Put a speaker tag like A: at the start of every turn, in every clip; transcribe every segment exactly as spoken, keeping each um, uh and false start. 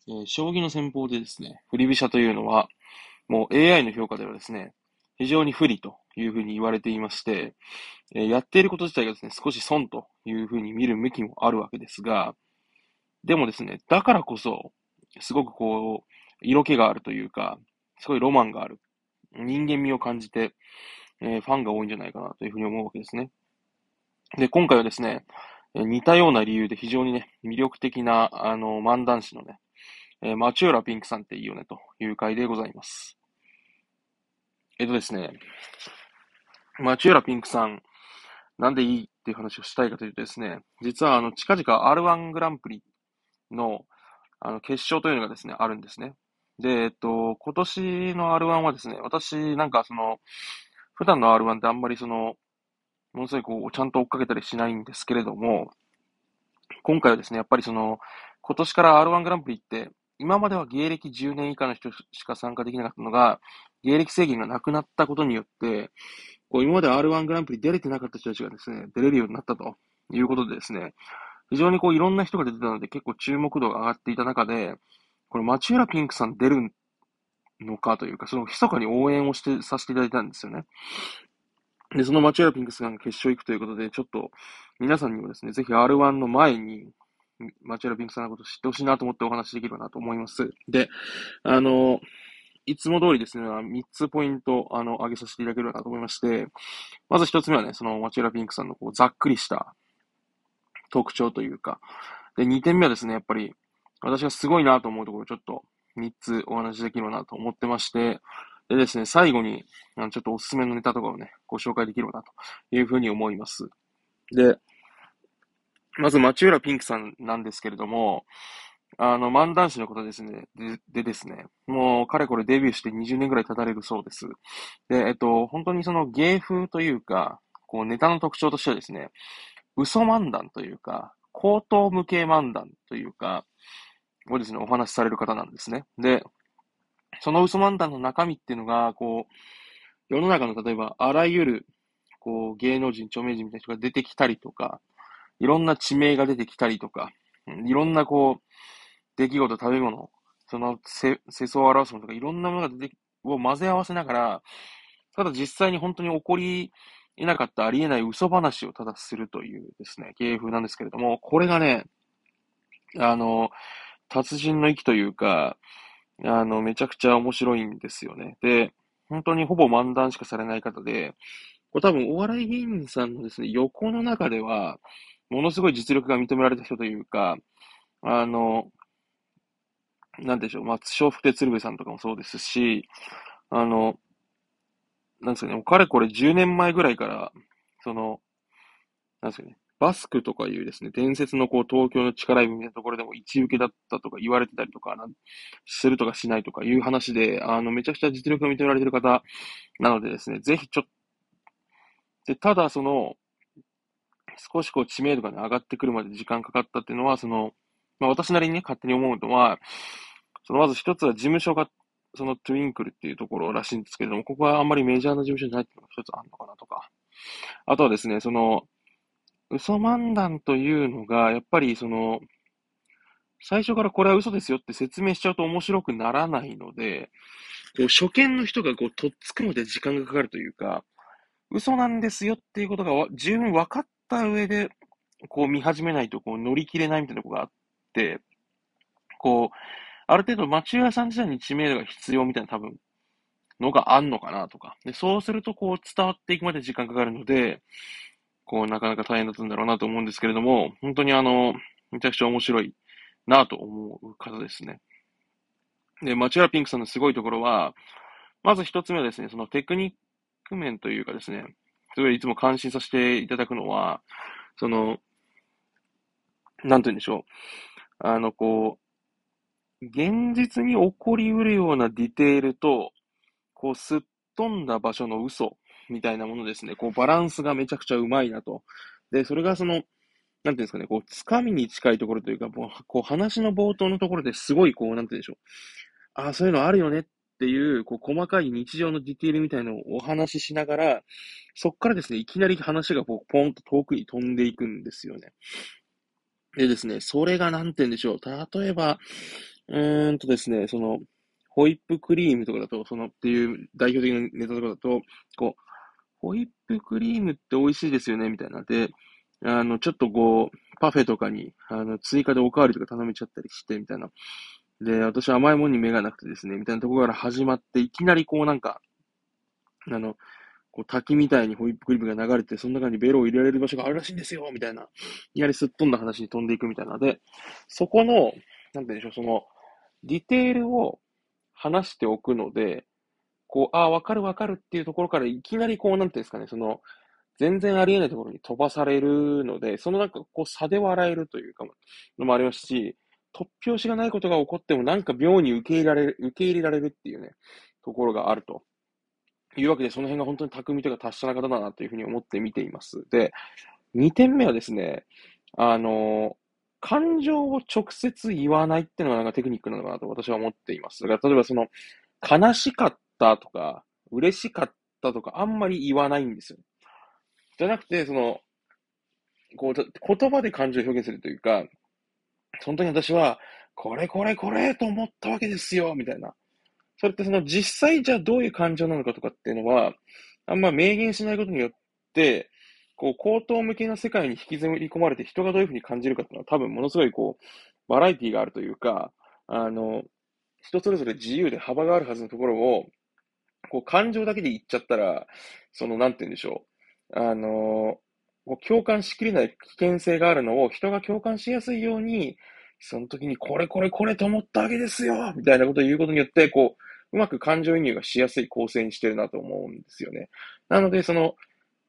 A: えー将棋の戦法でですね、振り飛車というのは、もう エーアイ の評価ではですね、非常に不利というふうに言われていまして、えーやっていること自体がですね、少し損というふうに見る向きもあるわけですが、でもですね、だからこそ、すごくこう、色気があるというか、すごいロマンがある。人間味を感じて、えーファンが多いんじゃないかなというふうに思うわけですね。で、今回はですね、えー似たような理由で非常にね、魅力的な、あの、漫談師のね、えー、町浦ピンクさんっていいよねという回でございます。えっとですね、町浦ピンクさん、なんでいいっていう話をしたいかというとですね、実はあの、近々 アールワン グランプリの、あの、決勝というのがですね、あるんですね。で、えっと、今年の アールワン はですね、私、なんかその、普段の アールワン ってあんまりその、ものすごいこう、ちゃんと追っかけたりしないんですけれども、今回はですね、やっぱりその、今年から アールワン グランプリって、今までは芸歴じゅうねん以下の人しか参加できなかったのが、芸歴制限がなくなったことによって、こう今まで アールワン グランプリ出れてなかった人たちがですね、出れるようになったということでですね、非常にこういろんな人が出てたので結構注目度が上がっていた中で、これ町浦ピンクさん出るのかというか、その密かに応援をしてさせていただいたんですよね。で、その町浦ピンクさんが決勝行くということで、ちょっと皆さんにもですね、ぜひ アールワン の前に、町浦ピンクさんのことを知ってほしいなと思ってお話しできればなと思います。で、あの、いつも通りですね、みっつポイント、あの、挙げさせていただければなと思いまして、まずひとつめはね、その町浦ピンクさんのこうざっくりした特徴というか、で、にてんめはですね、やっぱり、私がすごいなと思うところをちょっとみっつお話しできればなと思ってまして、でですね、最後に、あのちょっとおすすめのネタとかをね、ご紹介できればなというふうに思います。で、まず、町浦ピンクさんなんですけれども、あの、漫談師のことですね。で、でですね、もう、かれこれデビューしてにじゅうねんぐらい経たれるそうです。で、えっと、本当にその芸風というか、こう、ネタの特徴としてはですね、嘘漫談というか、口頭無形漫談というか、をですね、お話しされる方なんですね。で、その嘘漫談の中身っていうのが、こう、世の中の例えば、あらゆる、こう、芸能人、著名人みたいな人が出てきたりとか、いろんな地名が出てきたりとか、いろんなこう、出来事、食べ物、その世相を表すものとか、いろんなものが出てき、を混ぜ合わせながら、ただ実際に本当に起こり得なかったありえない嘘話をただするというですね、芸風なんですけれども、これがね、あの、達人の域というか、あの、めちゃくちゃ面白いんですよね。で、本当にほぼ漫談しかされない方で、これ多分お笑い芸人さんのですね、横の中では、ものすごい実力が認められた人というか、あの、なんでしょう、まあ、笑福亭鶴瓶さんとかもそうですし、あの、なんですかね、もうかれこれじゅうねんまえぐらいから、その、なんですかね、バスクとかいうですね、伝説のこう東京の地下ライブみたいなところでも一受けだったとか言われてたりとか、なんするとかしないとかいう話で、あの、めちゃくちゃ実力が認められてる方なのでですね、ぜひちょっと、で、ただその、少しこう知名度がね、上がってくるまで時間かかったっていうのは、その、まあ私なりにね、勝手に思うのは、そのまず一つは事務所が、そのトゥインクルっていうところらしいんですけれども、ここはあんまりメジャーな事務所じゃないっていうのが一つあるのかなとか。あとはですね、その、嘘漫談というのが、やっぱりその、最初からこれは嘘ですよって説明しちゃうと面白くならないので、こう初見の人がこう、とっつくまで時間がかかるというか、嘘なんですよっていうことがわ十分分かった上で、こう見始めないとこう乗り切れないみたいなところがあって、こう、ある程度町屋さん自体に知名度が必要みたいな多分のがあんのかなとか。で、そうするとこう伝わっていくまで時間かかるので、こうなかなか大変だったんだろうなと思うんですけれども、本当にあの、めちゃくちゃ面白いなと思う方ですね。で、町浦ピンクさんのすごいところは、まず一つ目はですね、そのテクニック面というかですね、すごいいつも感心させていただくのは、その、なんて言うんでしょう。あの、こう、現実に起こりうるようなディテールと、こう、すっ飛んだ場所の嘘みたいなものですね。こう、バランスがめちゃくちゃうまいなと。で、それがその、なんていうんですかね、こう、つかみに近いところというか、もう、こう、話の冒頭のところですごい、こう、なんて言うんでしょう。ああ、そういうのあるよねっていう、こう、細かい日常のディテールみたいなのをお話ししながら、そっからですね、いきなり話がこう、ポンと遠くに飛んでいくんですよね。でですね、それがなんて言うんでしょう。例えば、 うーんとですね、その、ホイップクリームとかだと、そのっていう代表的なネタとかだと、こう、ホイップクリームって美味しいですよね、みたいな。で、あの、ちょっとこう、パフェとかに、あの、追加でおかわりとか頼めちゃったりして、みたいな。で、私甘いものに目がなくてですね、みたいなところから始まって、いきなりこうなんか、あの、こう滝みたいにホイップクリームが流れて、その中にベロを入れられる場所があるらしいんですよ、みたいな。いきなりすっ飛んだ話に飛んでいくみたいなので、そこの、なんて言うんでしょう、その、ディテールを話しておくので、こう、ああ、わかるわかるっていうところからいきなりこう、なんていうんですかね、その、全然ありえないところに飛ばされるので、そのなんかこう差で笑えるというか、のもありますし、突拍子がないことが起こってもなんか妙に受け入れられる、受け入れられるっていうね、ところがあるというわけで、その辺が本当に巧みというか達者な方だなというふうに思って見ています。で、にてんめはですね、あの、感情を直接言わないっていうのがなんかテクニックなのかなと私は思っています。だから例えばその、悲しかったとか、嬉しかったとか、あんまり言わないんですよ。じゃなくて、その、こう、言葉で感情を表現するというか、本当に私は、これこれこれと思ったわけですよ、みたいな。それってその実際じゃあどういう感情なのかとかっていうのは、あんま明言しないことによって、こう、口頭向けの世界に引きずり込まれて人がどういうふうに感じるかっていうのは多分ものすごいこう、バラエティがあるというか、あの、人それぞれ自由で幅があるはずのところを、こう、感情だけで言っちゃったら、その、なんて言うんでしょう。あの、こう共感しきれない危険性があるのを人が共感しやすいように、その時にこれこれこれと思ったわけですよみたいなことを言うことによって、こう、うまく感情移入がしやすい構成にしてるなと思うんですよね。なので、その、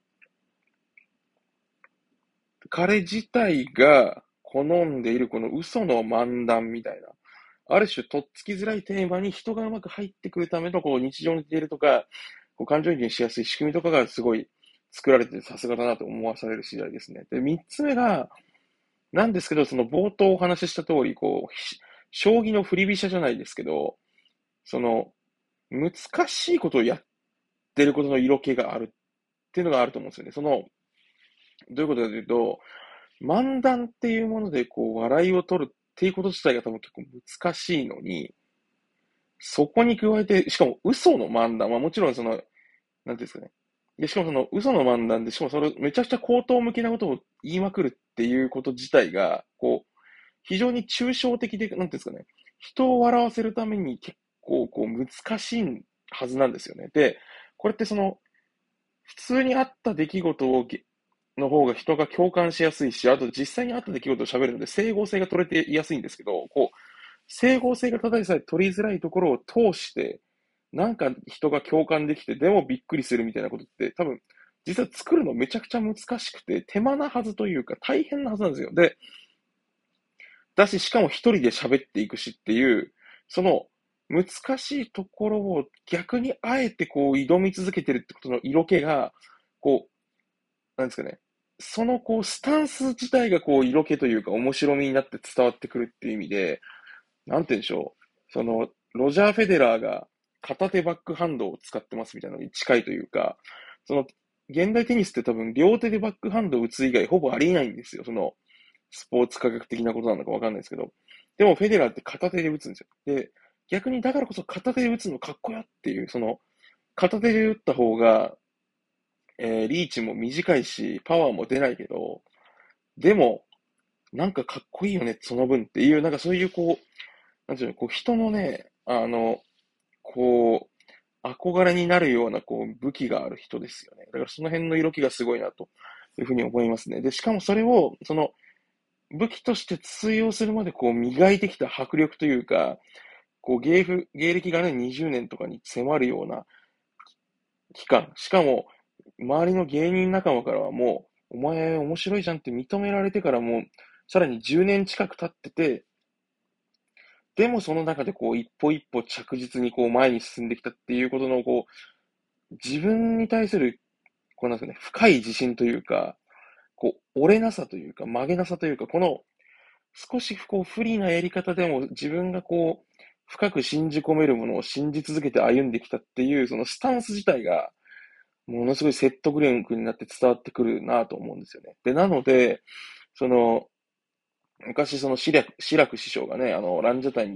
A: 彼自体が好んでいるこの嘘の漫談みたいな、ある種とっつきづらいテーマに人がうまく入ってくるためのこう日常に出るとか、こう感情移入しやすい仕組みとかがすごい作られててさすがだなと思わされる次第ですね。で、三つ目が、なんですけど、その冒頭お話しした通り、こう、将棋の振り飛車じゃないですけど、その、難しいことをやってることの色気があるっていうのがあると思うんですよね。その、どういうことかというと、漫談っていうもので、こう、笑いを取るっていうこと自体が多分結構難しいのに、そこに加えて、しかも嘘の漫談はもちろんその、なんていうんですかね。で、しかもその嘘の漫談で、しかもそれめちゃくちゃ口頭向きなことを言いまくるっていうこと自体が、こう、非常に抽象的で、なんていうんですかね。人を笑わせるために結構こう難しいはずなんですよね。で、これってその、普通にあった出来事をの方が人が共感しやすいし、あと実際にあった出来事を喋るので整合性が取れていやすいんですけど、こう、整合性がただでさえ取りづらいところを通して、なんか人が共感できて、でもびっくりするみたいなことって多分、実は作るのめちゃくちゃ難しくて、手間なはずというか大変なはずなんですよ。で、だし、しかも一人で喋っていくしっていう、その難しいところを逆にあえてこう挑み続けてるってことの色気が、こう、なんですかね。そのこうスタンス自体がこう色気というか面白みになって伝わってくるっていう意味で、なんて言うんでしょう。その、ロジャー・フェデラーが片手バックハンドを使ってますみたいなのに近いというか、その、現代テニスって多分両手でバックハンドを打つ以外ほぼありえないんですよ。その、スポーツ科学的なことなのかわかんないですけど。でもフェデラーって片手で打つんですよ。で、逆にだからこそ片手で打つのかっこよっていう、その、片手で打った方が、えーリーチも短いし、パワーも出ないけど、でも、なんかかっこいいよね、その分っていう、なんかそういうこう、なんていうの、こう人のね、あの、こう、憧れになるような、こう、武器がある人ですよね。だからその辺の色気がすごいな、というふうに思いますね。で、しかもそれを、その、武器として通用するまで、こう、磨いてきた迫力というか、こう、芸風、芸歴がね、にじゅうねんとかに迫るような期間。しかも、周りの芸人仲間からはもう、お前面白いじゃんって認められてからもう、さらにじゅうねん近く経ってて、でもその中でこう一歩一歩着実にこう前に進んできたっていうことのこう自分に対するこうなんですかね、深い自信というか、こう折れなさというか曲げなさというか、この少しこう不利なやり方でも自分がこう深く信じ込めるものを信じ続けて歩んできたっていうそのスタンス自体がものすごい説得力になって伝わってくるなと思うんですよね。で、なので、その昔その志らく、志らく師匠がね、あの、ランジャタイに言っ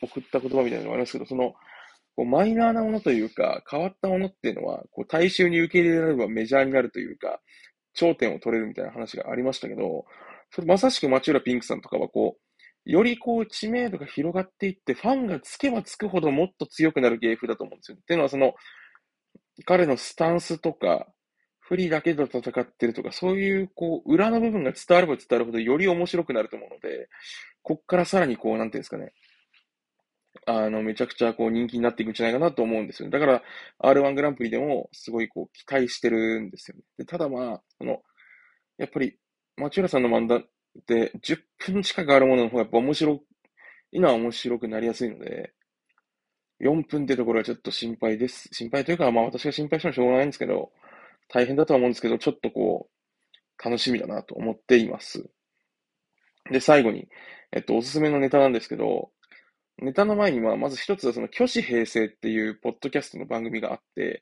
A: 送った言葉みたいなのがありますけど、その、こうマイナーなものというか、変わったものっていうのは、こう大衆に受け入れられればメジャーになるというか、頂点を取れるみたいな話がありましたけど、それまさしく町浦ピンクさんとかはこう、よりこう知名度が広がっていって、ファンがつけばつくほどもっと強くなる芸風だと思うんですよ。っていうのはその、彼のスタンスとか、不利だけど戦ってるとか、そういうこう、裏の部分が伝われば伝わるほどより面白くなると思うので、こっからさらにこう、なんていうんですかね、あの、めちゃくちゃこう人気になっていくんじゃないかなと思うんですよね。だから、アールワン グランプリでもすごいこう期待してるんですよね。で、ただまあ、その、やっぱり、町浦さんの漫談ってじゅっぷん近くあるものの方がやっぱ面白いのは面白くなりやすいので、よんぷんってところはちょっと心配です。心配というか、まあ私が心配してもしょうがないんですけど、大変だとは思うんですけど、ちょっとこう、楽しみだなと思っています。で、最後に、えっと、おすすめのネタなんですけど、ネタの前には、まず一つはその、虚子平成っていうポッドキャストの番組があって、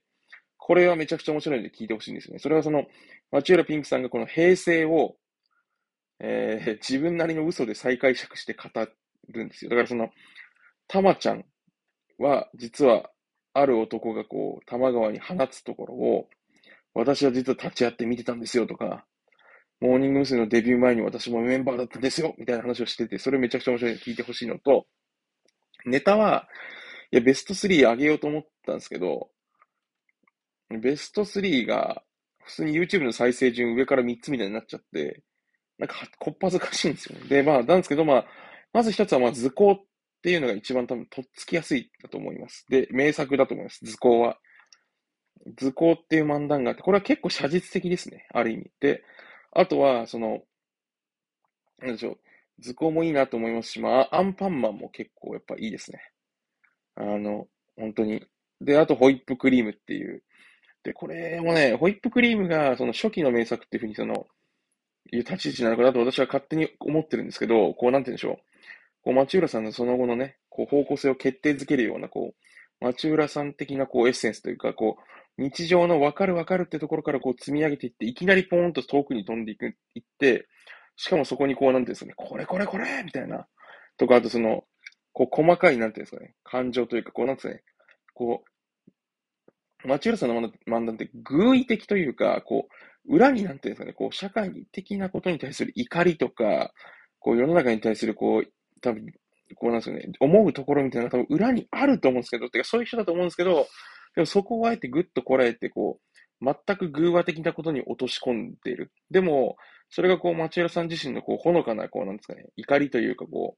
A: これはめちゃくちゃ面白いので聞いてほしいんですよね。それはその、町浦ピンクさんがこの平成を、えー自分なりの嘘で再解釈して語るんですよ。だからその、たまちゃんは、実は、ある男がこう、多摩川に放つところを、私は実は立ち会って見てたんですよとか、モーニング娘。のデビュー前に私もメンバーだったんですよみたいな話をしてて、それめちゃくちゃ面白いので聞いてほしいのと、ネタは、いや、ベストスリー上げようと思ったんですけど、ベストスリーが、普通に YouTube の再生順上からみっつみたいになっちゃって、なんか、こっぱずかしいんですよね。で、まあ、なんですけど、まあ、まず一つは、まあ、図工っていうのが一番多分、とっつきやすいだと思います。で、名作だと思います、図工は。図工っていう漫談があって、これは結構写実的ですね、ある意味。で、あとは、その、なんでしょう、図工もいいなと思いますし、まあ、アンパンマンも結構やっぱいいですね。あの、本当に。で、あと、ホイップクリームっていう。で、これもね、ホイップクリームが、その初期の名作っていうふうに、その、いう立ち位置なのかなと私は勝手に思ってるんですけど、こう、なんて言うんでしょう。こう、町浦さんのその後のね、こう、方向性を決定づけるような、こう、町浦さん的な、こう、エッセンスというか、こう、日常の分かる分かるってところから、こう、積み上げていって、いきなりポーンと遠くに飛んでいく、いって、しかもそこに、こう、なんていうんですかね、これこれこれみたいな、とか、あとその、こう、細かい、なんていうんですかね、感情というか、こう、なんですかね、こう、町浦さんの漫談って偶意的というか、こう、裏になんていうんですかね、こう、社会的なことに対する怒りとか、こう、世の中に対する、こう、多分、こうなんですよね、思うところみたいなのが多分裏にあると思うんですけど、てかそういう人だと思うんですけど、でもそこをあえてぐっとこらえて、こう、全く偶話的なことに落とし込んでいる。でも、それがこう、町浦さん自身のこう、ほのかな、こう、なんですかね、怒りというか、こ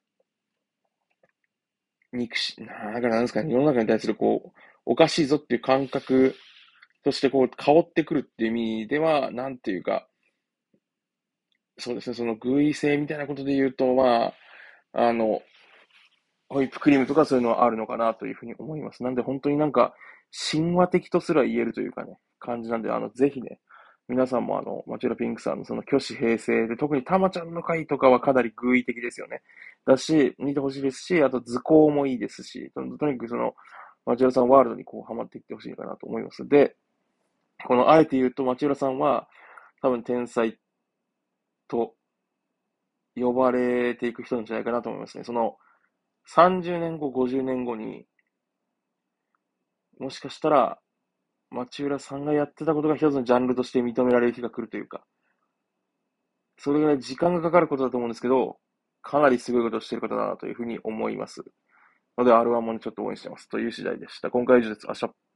A: う、憎し、なんかなんですかね、世の中に対するこう、おかしいぞっていう感覚としてこう、香ってくるっていう意味では、なんていうか、そうですね、その偶意性みたいなことで言うと、まあ、あの、ホイップクリームとかそういうのはあるのかなというふうに思います。なんで本当になんか、神話的とすら言えるというかね、感じなんで、あの、ぜひね、皆さんもあの、マチュラピンクさんのその虚子平成で、特にたまちゃんの回とかはかなり偶意的ですよね。だし、見てほしいですし、あと図工もいいですし、ととにかくその、マチュラさんワールドにこう、ハマっていってほしいかなと思います。で、この、あえて言うと、マチュラさんは、多分天才と呼ばれていく人なんじゃないかなと思いますね。その、さんじゅうねんご、ごじゅうねんごに、もしかしたら、町浦さんがやってたことが一つのジャンルとして認められる日が来るというか、それぐらい時間がかかることだと思うんですけど、かなりすごいことをしている方だなというふうに思います。ので、アールワン もね、ちょっと応援してます。という次第でした。今回は以上です。明日。